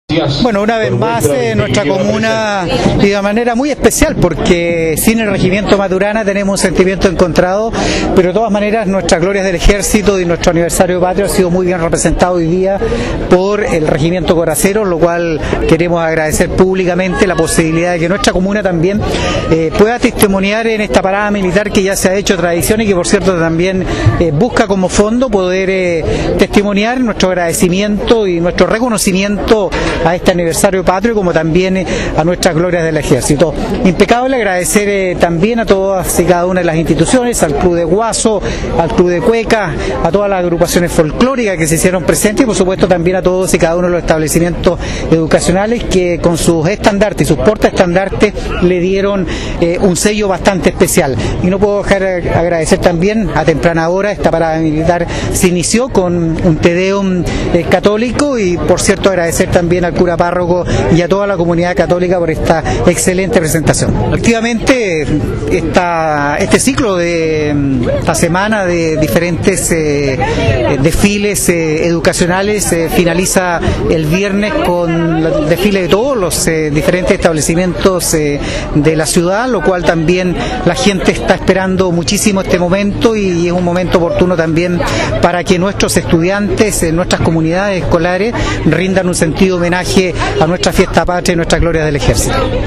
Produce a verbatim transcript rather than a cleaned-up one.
Bueno, una vez más eh, nuestra comuna y de manera muy especial, porque sin el Regimiento Maturana tenemos un sentimiento encontrado, pero de todas maneras nuestras glorias del Ejército y nuestro aniversario patrio ha sido muy bien representado hoy día por el Regimiento Coraceros, lo cual queremos agradecer públicamente la posibilidad de que nuestra comuna también eh, pueda testimoniar en esta parada militar que ya se ha hecho tradición y que por cierto también eh, busca como fondo poder eh, testimoniar nuestro agradecimiento y nuestro reconocimiento a este aniversario patrio, como también eh, a nuestras glorias del Ejército. Impecable, agradecer eh, también a todas y cada una de las instituciones, al Club de Guaso, al Club de Cueca, a todas las agrupaciones folclóricas que se hicieron presentes y por supuesto también a todos y cada uno de los establecimientos educacionales que con sus estandartes y sus portaestandartes le dieron eh, un sello bastante especial. Y no puedo dejar de agradecer también a temprana hora, esta parada militar se inició con un Te Deum eh, católico y por cierto agradecer también al cura párroco y a toda la comunidad católica por esta excelente presentación. Efectivamente, esta, este ciclo de esta semana de diferentes eh, desfiles eh, educacionales eh, finaliza el viernes con el desfile de todos los eh, diferentes establecimientos eh, de la ciudad, lo cual también la gente está esperando muchísimo este momento y es un momento oportuno también para que nuestros estudiantes, eh, nuestras comunidades escolares rindan un sentido homenaje a nuestra fiesta patria y nuestras glorias del Ejército.